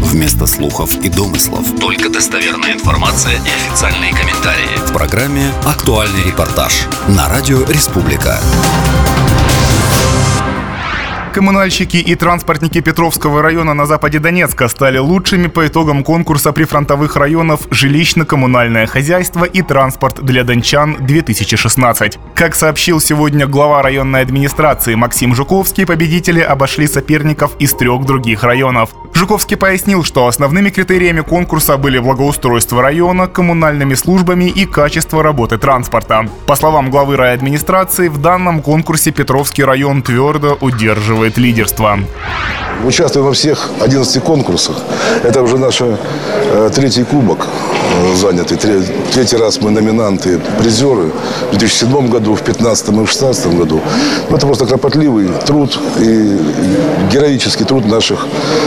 Вместо слухов и домыслов только достоверная информация и официальные комментарии. В программе «Актуальный репортаж» на радио «Республика». Коммунальщики и транспортники Петровского района на западе Донецка стали лучшими по итогам конкурса прифронтовых районов «Жилищно-коммунальное хозяйство и транспорт для дончан-2016». Как сообщил сегодня глава районной администрации Максим Жуковский, победители обошли соперников из 3 других районов. Жуковский пояснил, что основными критериями конкурса были благоустройство района, коммунальными службами и качество работы транспорта. По словам главы райадминистрации, в данном конкурсе Петровский район твердо удерживает лидерство. Участвуем во всех 11 конкурсах. Это уже наш 3-й кубок занятый. 3-й раз мы номинанты, призеры. В 2007 году, в 2015 и в 2016 году. Это просто кропотливый труд и героический труд наших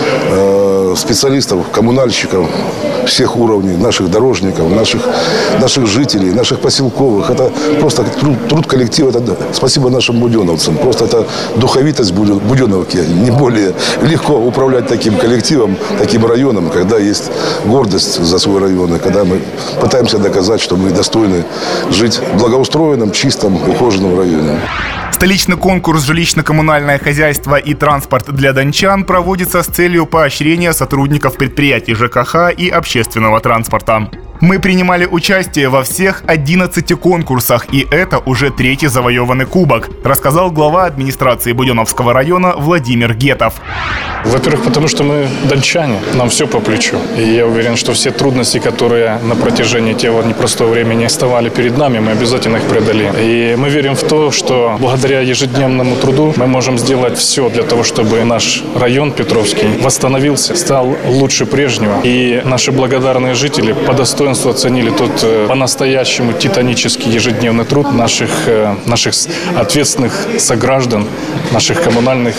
специалистов, коммунальщиков всех уровней, наших дорожников, наших жителей, наших поселковых. Это просто труд коллектива. Это спасибо нашим буденовцам. Просто это духовитость буденовки. Не более легко управлять таким коллективом, таким районом, когда есть гордость за свой район, и когда мы пытаемся доказать, что мы достойны жить в благоустроенном, чистом, ухоженном районе. Столичный конкурс «Жилищно-коммунальное хозяйство и транспорт для дончан» проводится с целью поощрения сотрудников предприятий ЖКХ и общественного транспорта. Мы принимали участие во всех 11 конкурсах, и это уже 3-й завоеванный кубок, рассказал глава администрации Буденновского района Владимир Гетов. Во-первых, потому что мы дончане, нам все по плечу. И я уверен, что все трудности, которые на протяжении этого непростого времени вставали перед нами, мы обязательно их преодолеем. И мы верим в то, что благодаря ежедневному труду мы можем сделать все для того, чтобы наш район Петровский восстановился, стал лучше прежнего. И наши благодарные жители по достоинству оценили тот по-настоящему титанический ежедневный труд наших ответственных сограждан, наших коммунальных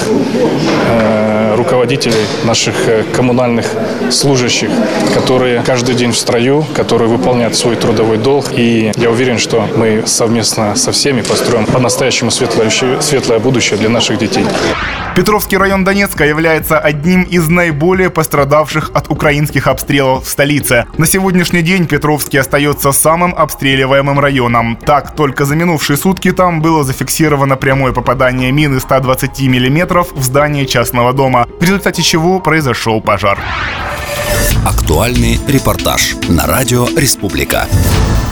руководителей, наших коммунальных служащих, которые каждый день в строю, которые выполняют свой трудовой долг. И я уверен, что мы совместно со всеми построим по-настоящему светлое будущее для наших детей. Петровский район Донецка является одним из наиболее пострадавших от украинских обстрелов в столице. На сегодняшний день Петровский остается самым обстреливаемым районом. Так, только за минувшие сутки там было зафиксировано прямое попадание мины 120 мм в здание частного дома, в результате чего произошел пожар. Актуальный репортаж на радио «Республика».